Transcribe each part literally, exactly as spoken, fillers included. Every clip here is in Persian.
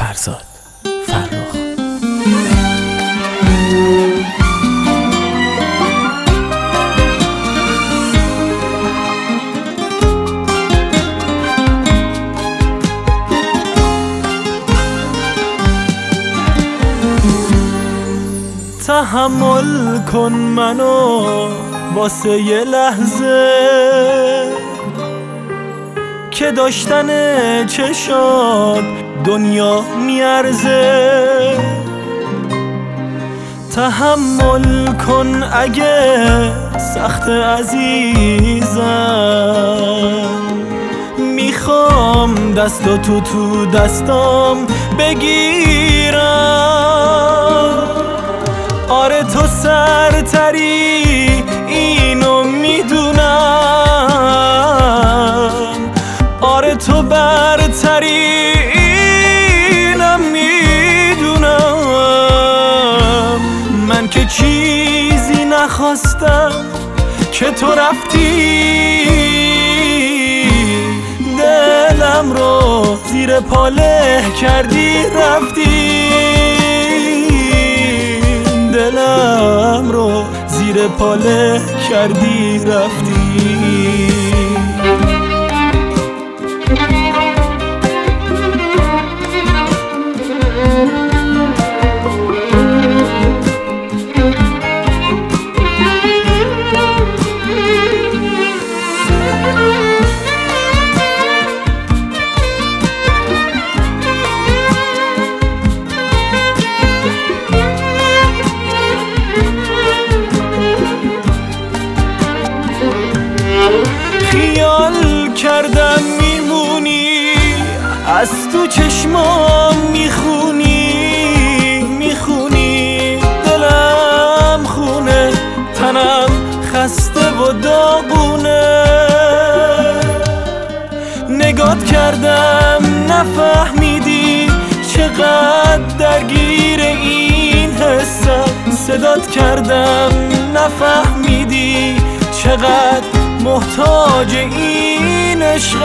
فرزاد فرخ. تحمل کن منو واسه یه لحظه که داشتن چشات دنیا میارزه. تحمل کن اگه سخت عزیزم، میخوام دستو تو تو دستام بگیرم. آره تو سرتری اینو میدونم، آره تو برتری اینم میدونم. من که چیزی نخواستم که تو رفتی، دلم رو زیر پاله کردی رفتی، دلم رو زیر پاله کردی رفتی. خیال کردم میمونی، از تو چشمام میخونی میخونی. دلم خونه، تنم خسته و داغونه. نگات کردم نفهمیدی چقدر درگیر این حسم. صدات کردم نفهمیدی چقدر محتاج این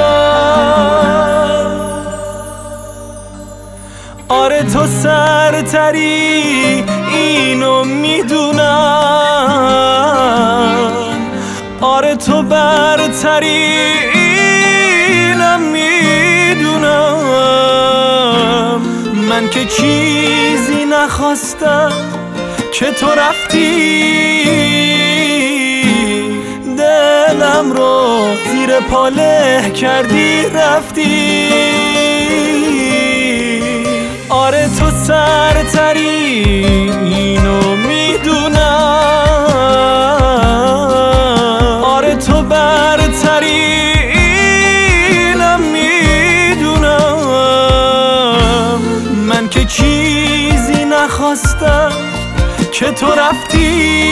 عشقم. آره تو سرتری اینو میدونم، آره تو برتری اینم میدونم. من که چیزی نخواستم که تو رفتی، دلم رو زیر پاله کردی رفتی. آره تو سرتری اینو میدونم، آره تو برتری اینم میدونم. من که چیزی نخواستم که تو رفتی،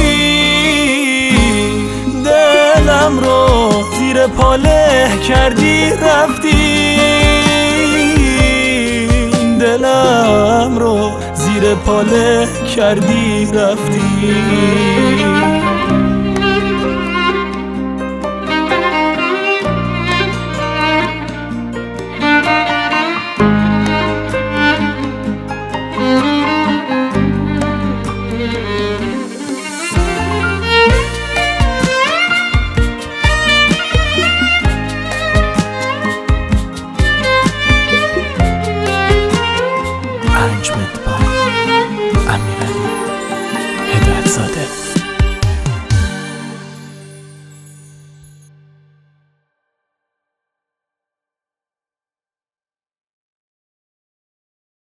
دلم رو زیر پاله کردی رفتی، دلم رو زیر پاله کردی رفتی.